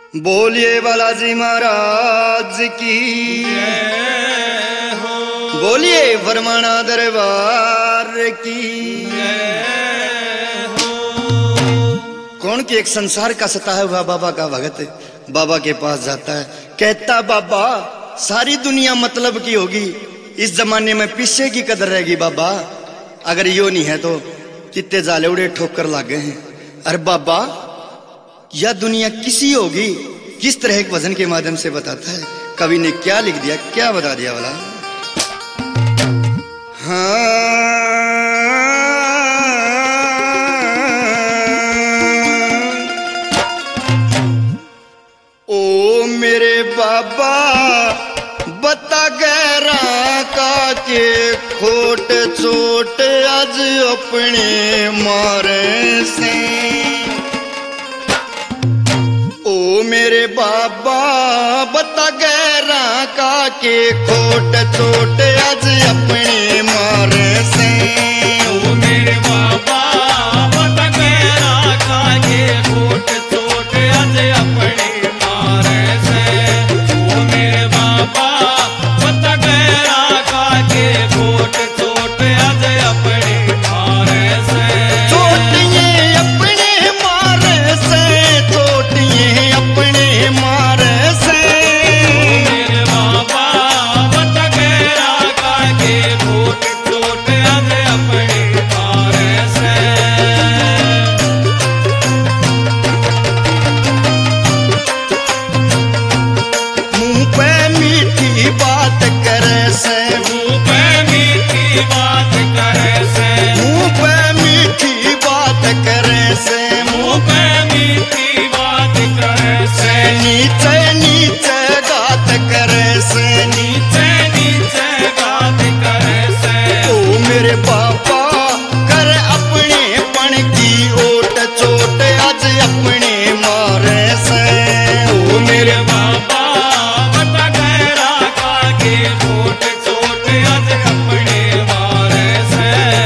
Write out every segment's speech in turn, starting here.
बोलिए बालाजी महाराज की, बोलिए फरमाना दरबार की। कौन कि एक संसार का सताया हुआ बाबा का भगत बाबा के पास जाता है, कहता बाबा सारी दुनिया मतलब की होगी, इस जमाने में पीछे की कदर रहेगी बाबा। अगर यो नहीं है तो कितने जाले उड़े ठोकर लागे हैं। अरे बाबा यह दुनिया किसी होगी, किस तरह के वजन के माध्यम से बताता है। कवि ने क्या लिख दिया, क्या बता दिया वाला। हाँ ओ मेरे बाबा बता गैरा का के खोट चोट आज अपने मारे से। ओ मेरे बाबा बता गैरा का के खोट चोट आज अपने मारे से। ओ मेरे बाबा बता गैरा का के खोट चोट आज अपने मारे से। ओ मेरे बाबा बता गैरा का के खोट चोट आज अपने मारे से। चोट ये अपने मारे से, चोट ये अपने मारे से। ओ मेरे बाबा बता गैरा का के खोट चोट आज अपने मारे से। मुंह पे मीठी बात करे से, मुंह पे मीठी बात करे से। मुंह पे मीठी बात करे से, मुंह पे मीठी बात करे से। नीचे नीचे गात करे से। नीचे नीचे बात करे से। ओ मेरे बाबा कर अपने पण की ओट चोट आज अपने मारे से। ओ मेरे बाबा बता गैरा का के खोट चोट आज अपने मारे से।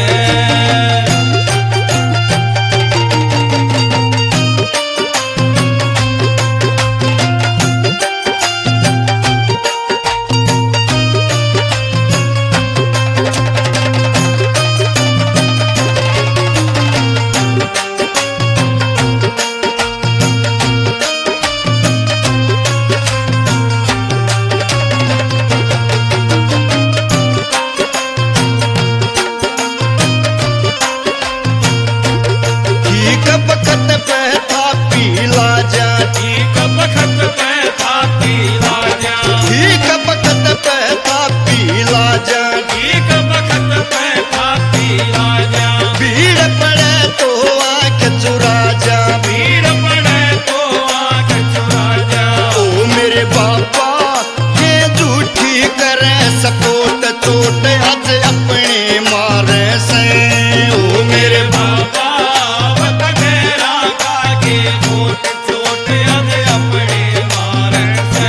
ठीक बखत पे था पीला जा, ठीक बखत पे था पीला जा। ठीक बखत पे था पीला जा। ठीक बखत पे था पीला जा। भीड़ पड़े तो आंख चुरा जा। भीड़ पड़े तो आंख चुरा जा। ओ मेरे बाबा ये झूठी करे सपोर्ट चोट आज अपने मारे से। ओ मेरे बाबा बता गैरा का के खोट चोट आज अपने मारे से।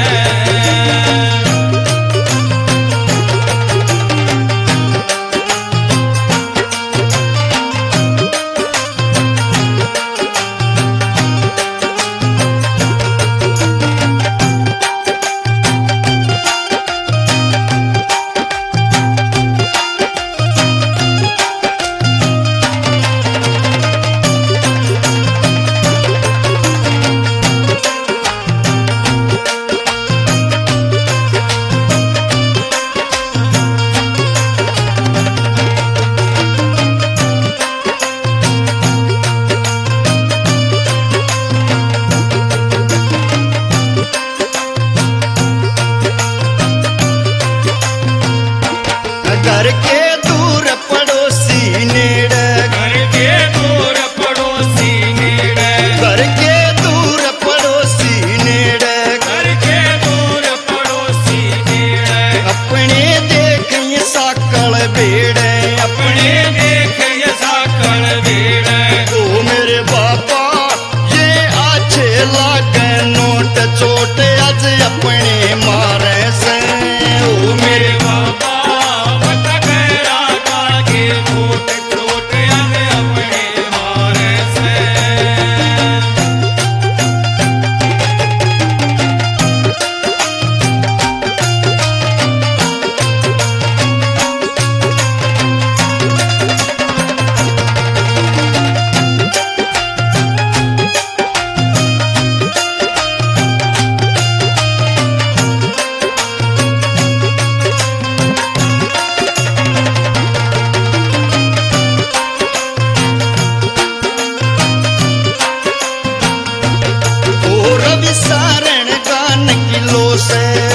विसारण गान की लो से